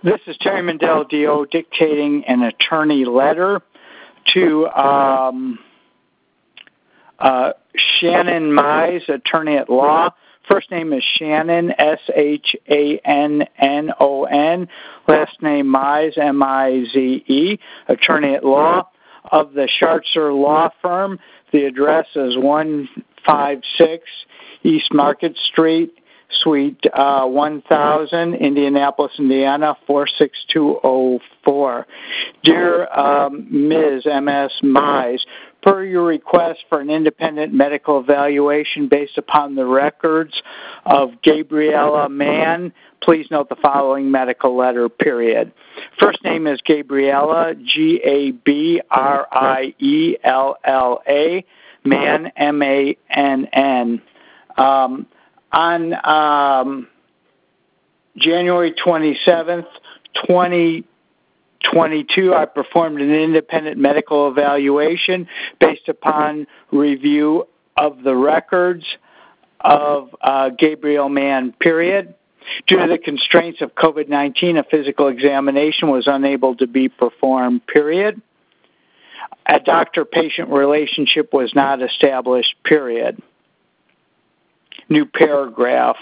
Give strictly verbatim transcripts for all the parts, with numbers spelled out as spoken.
This is Terry Mandel, D O, dictating an attorney letter to um, uh, Shannon Mize, attorney at law. First name is Shannon, S H A N N O N. Last name Mize, M I Z E, attorney at law of the Schartzer Law Firm. The address is one five six East Market Street, Suite uh, one thousand, Indianapolis, Indiana, four six two zero four. Dear um, Miz M S Mize, per your request for an independent medical evaluation based upon the records of Gabriella Mann, please note the following medical letter, period. First name is Gabriella, G A B R I E L L A, Mann, M A N N. Um, on um, January twenty-seventh, twenty twenty-two, I performed an independent medical evaluation based upon review of the records of uh, Gabrielle Mann, period. Due to the constraints of COVID nineteen, a physical examination was unable to be performed, period. A doctor-patient relationship was not established, period. New paragraph.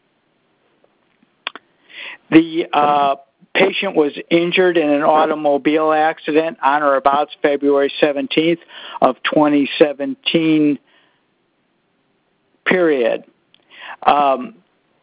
The uh, patient was injured in an automobile accident on or about February seventeenth of twenty seventeen, period. Um,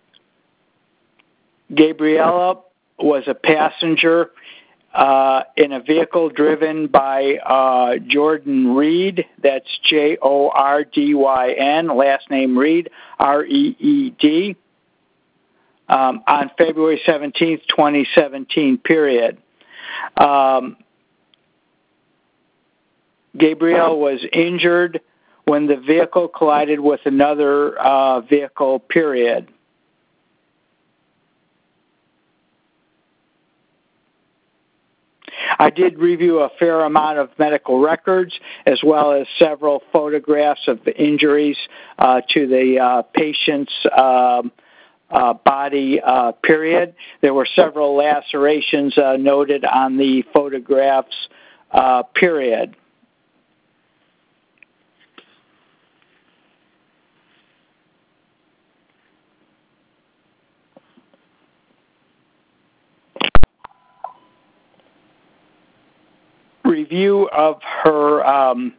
Gabriella was a passenger uh, in a vehicle driven by uh, Jordan Reed. That's J O R D Y N, last name Reed, R E E D, um, on February seventeenth, twenty seventeen, period. Um, Gabrielle was injured when the vehicle collided with another uh, vehicle, period. I did review a fair amount of medical records as well as several photographs of the injuries uh, to the uh, patient's um, uh, body, uh, period. There were several lacerations uh, noted on the photographs, uh, period. Review of her um,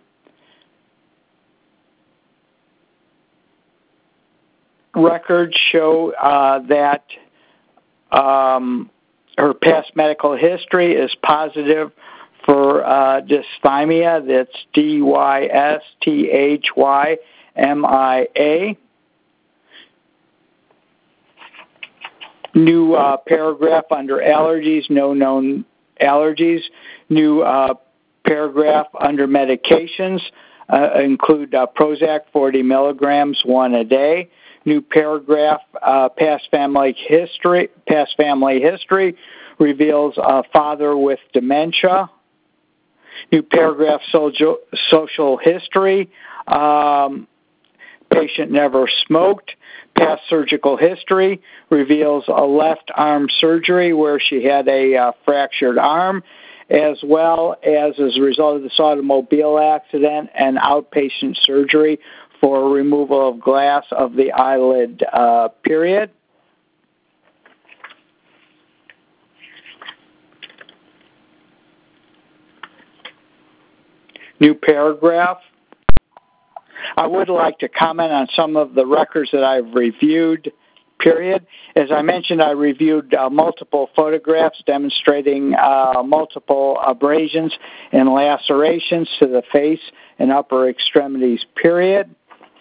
records show uh, that um, her past medical history is positive for uh, dysthymia. That's D Y S T H Y M I A. New uh, paragraph under allergies, no known allergies. New uh, paragraph under medications uh, include uh, Prozac forty milligrams, one a day. New paragraph, uh, past family history. Past family history reveals a father with dementia. New paragraph, social social history. Um, patient never smoked. Past surgical history reveals a left arm surgery where she had a uh, fractured arm, as well as as a result of this automobile accident, an outpatient surgery for removal of glass of the eyelid, uh, period. New paragraph. I would like to comment on some of the records that I've reviewed, period. As I mentioned, I reviewed uh, multiple photographs demonstrating uh, multiple abrasions and lacerations to the face and upper extremities, period.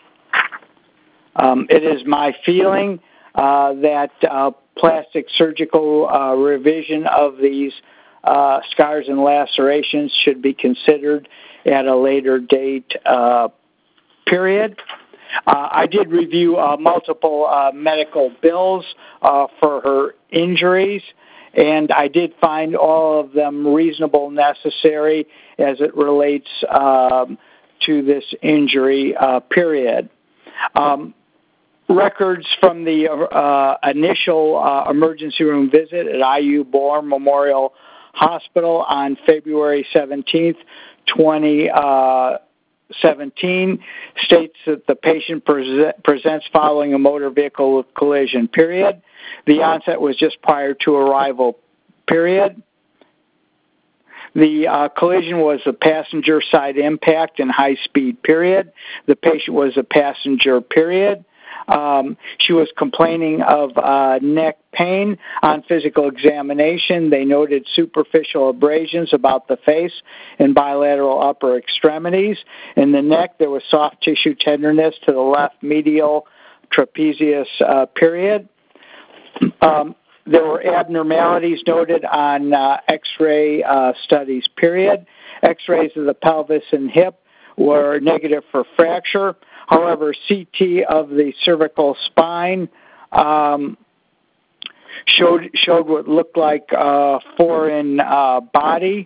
Um, it is my feeling uh, that uh, plastic surgical uh, revision of these uh, scars and lacerations should be considered at a later date, uh, period. Uh, I did review uh, multiple uh, medical bills uh, for her injuries, and I did find all of them reasonable, necessary as it relates um, to this injury, uh, period. Um, records from the uh, initial uh, emergency room visit at I U Bohr Memorial Hospital on February seventeenth, twenty seventeen states that the patient pre- presents following a motor vehicle collision, period. The onset was just prior to arrival, period. The uh, collision was a passenger side impact and high speed, period. The patient was a passenger, period. Um, she was complaining of uh, neck pain. On physical examination, they noted superficial abrasions about the face and bilateral upper extremities. In the neck, there was soft tissue tenderness to the left medial trapezius, uh, period. Um, there were abnormalities noted on uh, X-ray uh, studies, period. X-rays of the pelvis and hip were negative for fracture. However, C T of the cervical spine um, showed showed what looked like a foreign uh, body.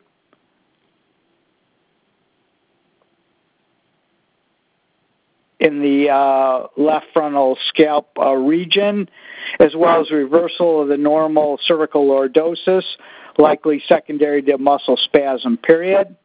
In the uh, left frontal scalp uh, region, as well as reversal of the normal cervical lordosis, likely secondary to muscle spasm, period.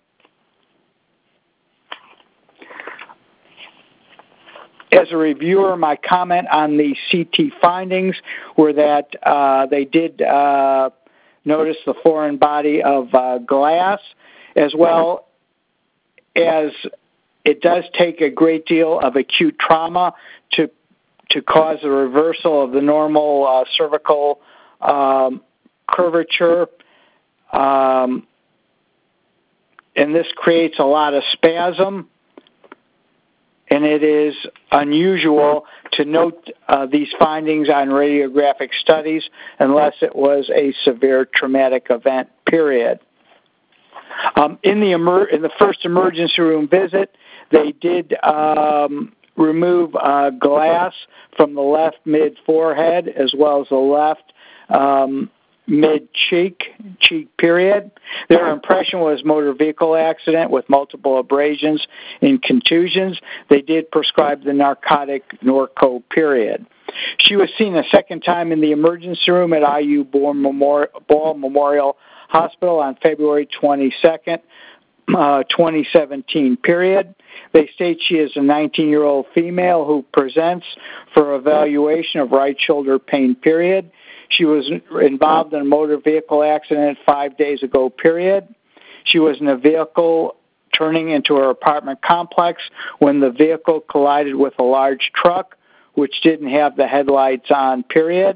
As a reviewer, my comment on the C T findings were that uh, they did uh, notice the foreign body of uh, glass, as well as it does take a great deal of acute trauma to to cause a reversal of the normal uh, cervical um, curvature, um, and this creates a lot of spasm. And it is unusual to note uh, these findings on radiographic studies unless it was a severe traumatic event, period. Um, in the emer- in the first emergency room visit, they did um, remove uh, glass from the left mid-forehead as well as the left um, mid-cheek, cheek period. Their impression was motor vehicle accident with multiple abrasions and contusions. They did prescribe the narcotic Norco, period. She was seen a second time in the emergency room at I U Bohr Memorial, Bohr Memorial Hospital on February twenty-second, uh, twenty seventeen, period. They state she is a nineteen-year-old female who presents for evaluation of right shoulder pain, period. She was involved in a motor vehicle accident five days ago, period. She was in a vehicle turning into her apartment complex when the vehicle collided with a large truck, which didn't have the headlights on, period.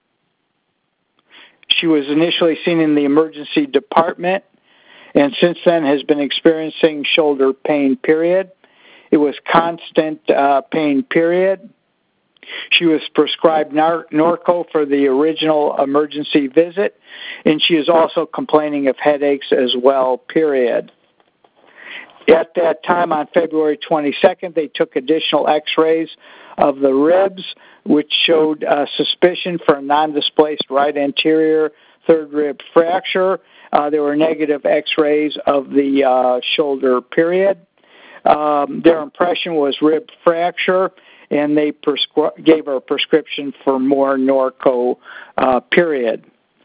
She was initially seen in the emergency department and since then has been experiencing shoulder pain, period. It was constant uh, pain, period. She was prescribed Nar- Norco for the original emergency visit, and she is also complaining of headaches as well, period. At that time, on February twenty-second, they took additional x-rays of the ribs, which showed uh, suspicion for a non-displaced right anterior third rib fracture. Uh, there were negative x-rays of the uh, shoulder, period. Um, their impression was rib fracture, and they prescri- gave her a prescription for more Norco, uh, period.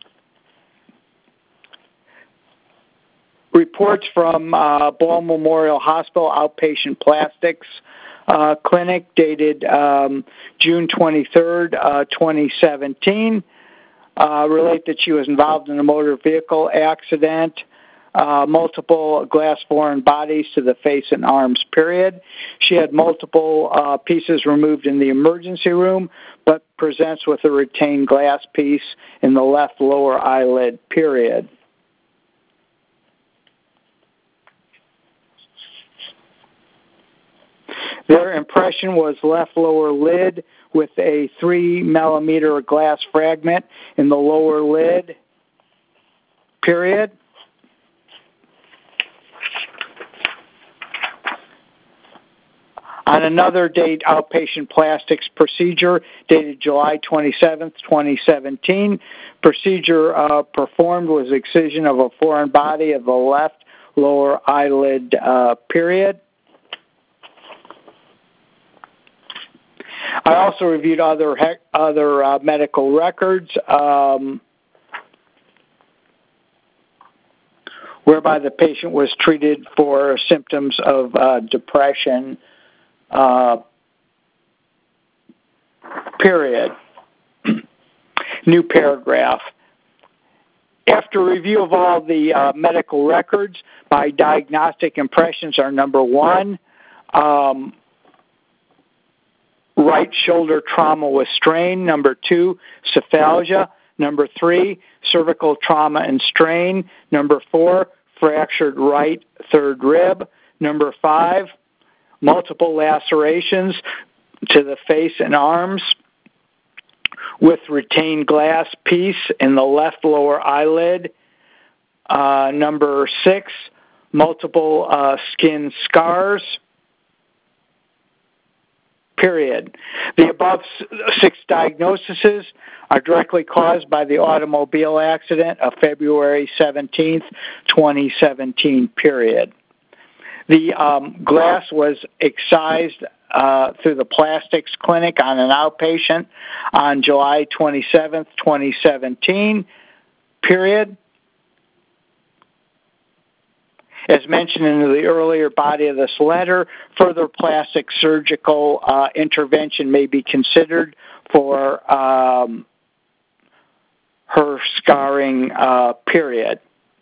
Reports from uh, Bohr Memorial Hospital Outpatient Plastics uh, Clinic dated um, June twenty-third, uh, twenty seventeen uh, relate that she was involved in a motor vehicle accident, uh, multiple glass foreign bodies to the face and arms, period. She had multiple uh, pieces removed in the emergency room, but presents with a retained glass piece in the left lower eyelid, period. Their impression was left lower lid with a three millimeter glass fragment in the lower lid, period. On another date, outpatient plastics procedure dated July twenty-seventh, twenty seventeen. Procedure uh, performed was excision of a foreign body of the left lower eyelid, uh, period. I also reviewed other other uh, medical records um, whereby the patient was treated for symptoms of uh, depression, uh, period. New paragraph. After review of all the uh, medical records, my diagnostic impressions are number one, um, right shoulder trauma with strain. Number two, cephalgia. Number three, cervical trauma and strain. Number four, fractured right third rib. Number five, multiple lacerations to the face and arms with retained glass piece in the left lower eyelid. Uh, number six, multiple uh, skin scars. Period. The above six diagnoses are directly caused by the automobile accident of February seventeenth, twenty seventeen, period. The um, glass was excised uh, through the plastics clinic on an outpatient on July twenty-seventh, twenty seventeen, period. As mentioned in the earlier body of this letter, further plastic surgical uh, intervention may be considered for um, her scarring, uh, period.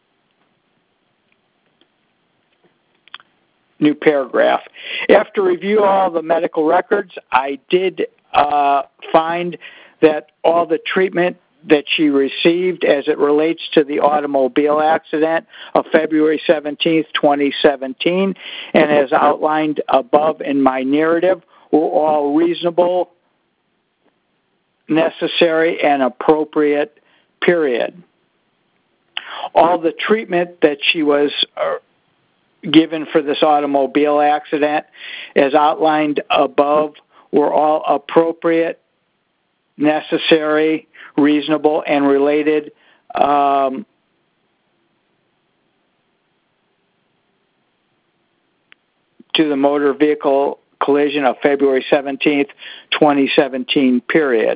New paragraph. After review of all the medical records, I did uh, find that all the treatment that she received as it relates to the automobile accident of February seventeenth, twenty seventeen, and as outlined above in my narrative, were all reasonable, necessary, and appropriate, period. All the treatment that she was uh, given for this automobile accident, as outlined above, were all appropriate, necessary, reasonable, and related um, to the motor vehicle collision of February seventeenth, twenty seventeen, period.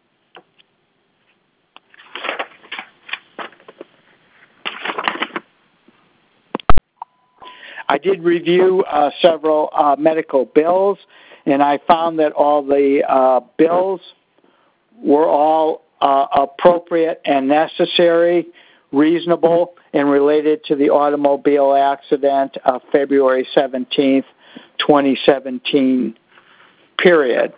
I did review uh, several uh, medical bills, and I found that all the uh, bills were all uh, appropriate and necessary, reasonable, and related to the automobile accident of February seventeenth, twenty seventeen, period.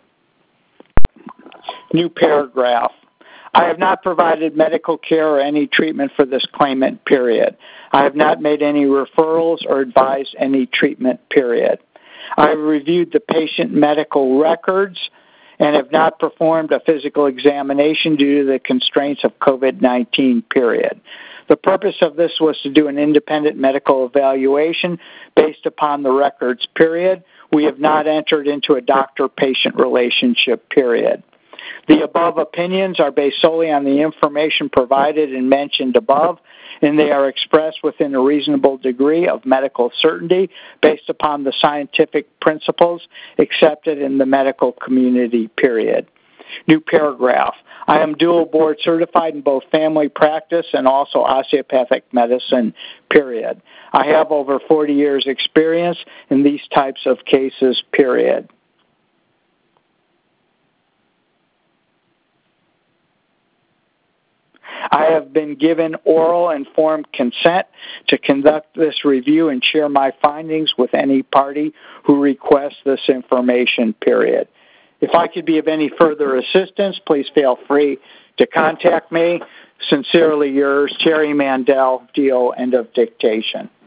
New paragraph. I have not provided medical care or any treatment for this claimant, period. I have not made any referrals or advised any treatment, period. I have reviewed the patient medical records and have not performed a physical examination due to the constraints of COVID nineteen, period. The purpose of this was to do an independent medical evaluation based upon the records, period. We have not entered into a doctor-patient relationship, period. The above opinions are based solely on the information provided and mentioned above, and they are expressed within a reasonable degree of medical certainty based upon the scientific principles accepted in the medical community, period. New paragraph. I am dual board certified in both family practice and also osteopathic medicine, period. I have over forty years experience in these types of cases, period. I have been given oral informed consent to conduct this review and share my findings with any party who requests this information, period. If I could be of any further assistance, please feel free to contact me. Sincerely yours, Terry Mandel, D O, end of dictation.